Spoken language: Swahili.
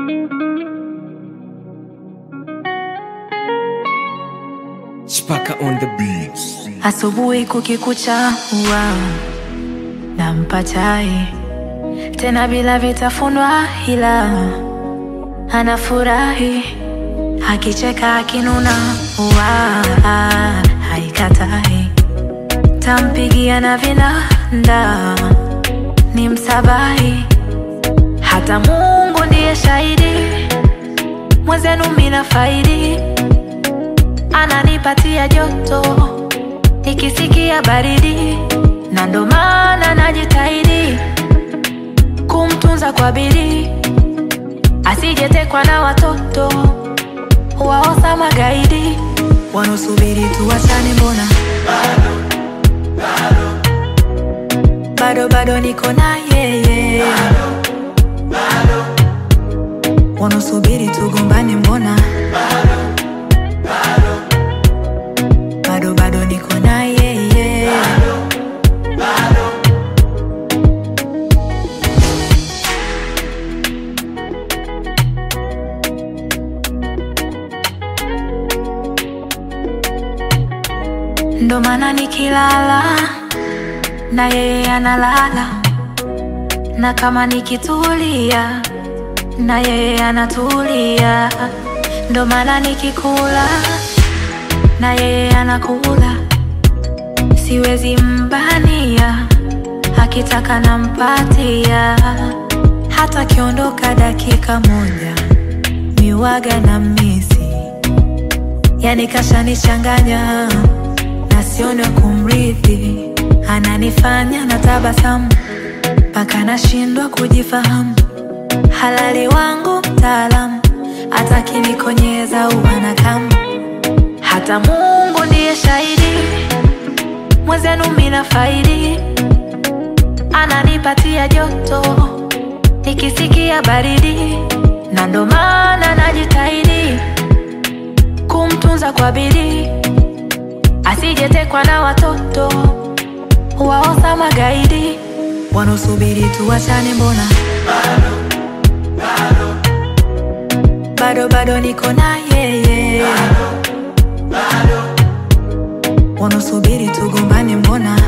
Spaka on the beats. Asubuhi kukikucha huwa nampa chai, tena bila vitafunwa, ila anafurahi. Akicheka akinuna huwa haikatai. Tampigia na vinanda ni msabahi. Hata Mungu ndiye shahidi, mwenzenu mina faidi. Ananipatia joto nikisikia baridi, na ndo maana najitahidi kumtunza kwa bidii. Asijetekwa na watoto waosa magaidi, wanusubiri tuachane mbona bado niko na yeye. Wanusubiri tugombane mbona bado niko na yeye. Ndo maana nikilala na yeye analala, na kama nikitulia na yeye anatulia. Ndo maana nikikula na yeye anakula, siwezi mbania, akitaka nampatia. Hata kiondoka dakika moja miwaga na misi, yani kashanichanganya na sione kumrithi. Ananifanya na tabasamu mpaka nashindwa kujifahamu. Halali wangu mtaalamu, hataki nikonyeza uwanakamu. Hata Mungu ndiye shahidi, mwenzenu mina faidi. Ananipatia joto nikisikia baridi, na ndo maana najitahidi kumtunza kwa bidii. Asijetekwa na watoto waosa magaidi, wanusubiri tuachane mbona bado niko na yeye. Wanusubiri tugombane mbona